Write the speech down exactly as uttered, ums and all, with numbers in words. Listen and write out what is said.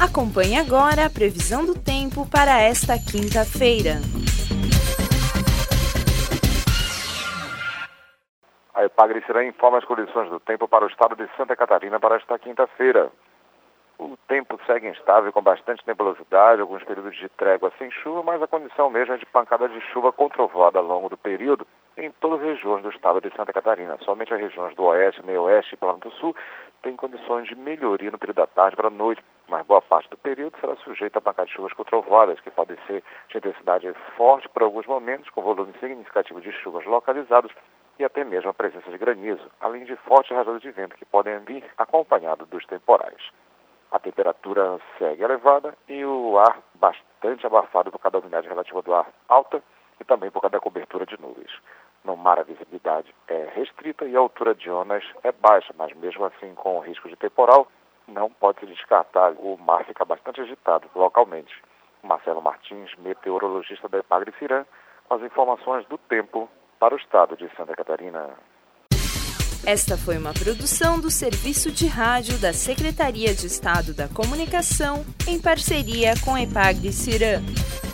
Acompanhe agora a previsão do tempo para esta quinta-feira. A Epagri-Ciran informa as condições do tempo para o estado de Santa Catarina para esta quinta-feira. O tempo segue instável com bastante nebulosidade, alguns períodos de trégua sem chuva, mas a condição mesmo é de pancada de chuva com trovoada ao longo do período em todas as regiões do estado de Santa Catarina. Somente as regiões do oeste, meio-oeste e Planalto Sul têm condições de melhoria no período da tarde para a noite, mas boa parte do período será sujeita a pancada de chuvas com trovoadas, que podem ser de intensidade forte por alguns momentos, com volume significativo de chuvas localizados e até mesmo a presença de granizo, além de fortes rajadas de vento que podem vir acompanhado dos temporais. A temperatura segue elevada e o ar bastante abafado por causa da umidade relativa do ar alta e também por causa da cobertura de nuvens. No mar a visibilidade é restrita e a altura de ondas é baixa, mas mesmo assim com o risco de temporal, não pode se descartar. O mar fica bastante agitado localmente. Marcelo Martins, meteorologista da Epagri-Ciran, com as informações do tempo para o estado de Santa Catarina. Esta foi uma produção do Serviço de Rádio da Secretaria de Estado da Comunicação, em parceria com a Epagri-Ciran.